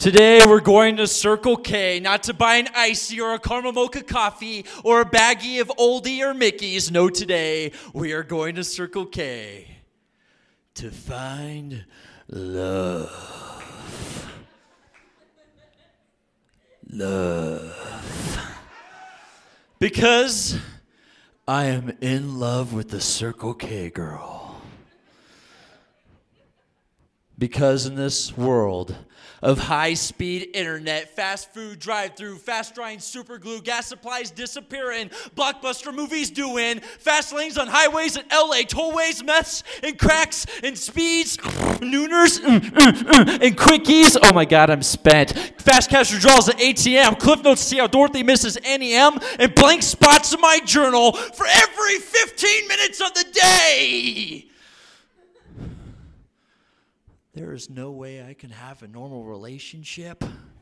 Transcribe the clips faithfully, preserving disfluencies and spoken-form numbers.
Today we're going to Circle K, not to buy an icy or a caramel mocha coffee or a baggie of Oldie or Mickey's. No, today we are going to Circle K to find love. Love. Because I am in love with the Circle K girl. Because in this world of high-speed internet, fast food drive-through, fast-drying super glue, gas supplies disappearing, blockbuster movies doing, fast lanes on highways in L A, tollways, meths, and cracks, and speeds, nooners, mm, mm, mm, and quickies. Oh my God, I'm spent. Fast cash withdrawals at A T M, Cliff Notes to see how Dorothy misses Annie M, and blank spots in my journal for every fifteen minutes of the day. There is no way I can have a normal relationship.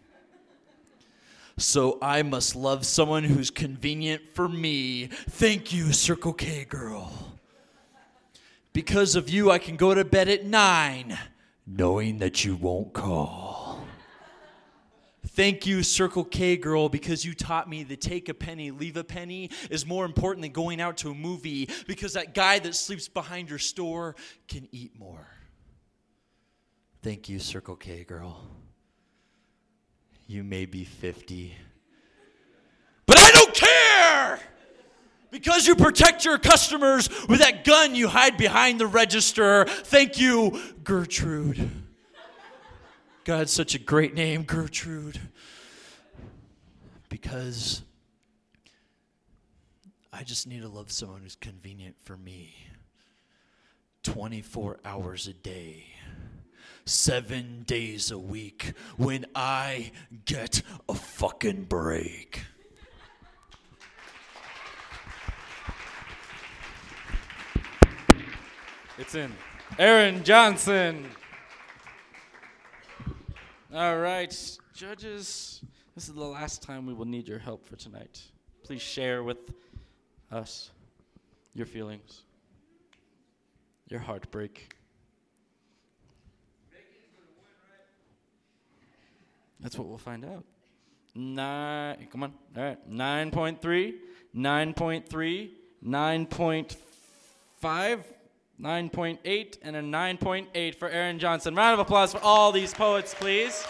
So I must love someone who's convenient for me. Thank you, Circle K girl. Because of you, I can go to bed at nine, knowing that you won't call. Thank you, Circle K girl, because you taught me that take a penny, leave a penny is more important than going out to a movie, because that guy that sleeps behind your store can eat more. Thank you, Circle K girl. You may be fifty, but I don't care! Because you protect your customers with that gun you hide behind the register. Thank you, Gertrude. God, such a great name, Gertrude. Because I just need to love someone who's convenient for me. twenty-four hours a day. Seven days a week when I get a fucking break. It's in. Aaron Johnson. All right, judges, this is the last time we will need your help for tonight. Please share with us your feelings, your heartbreak. That's what we'll find out. Nine, come on, all right, nine point three, nine point three, nine point five, nine point eight, and a nine point eight for Aaron Johnson. Round of applause for all these poets, please.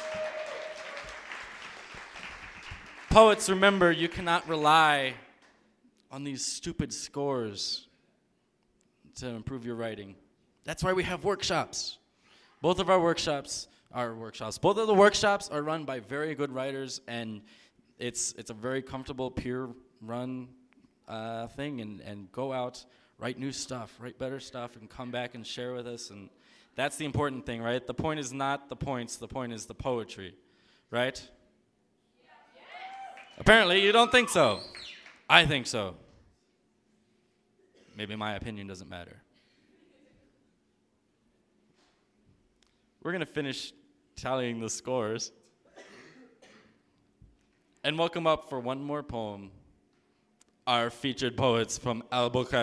Poets, remember, you cannot rely on these stupid scores to improve your writing. That's why we have workshops. Both of our workshops Our workshops. Both of the workshops are run by very good writers, and it's it's a very comfortable peer-run uh, thing. And, and go out, write new stuff, write better stuff, and come back and share with us. And that's the important thing, right? The point is not the points. The point is the poetry, right? Yes. Apparently, you don't think so. I think so. Maybe my opinion doesn't matter. We're going to finish tallying the scores and welcome up for one more poem our featured poets from Albuquerque.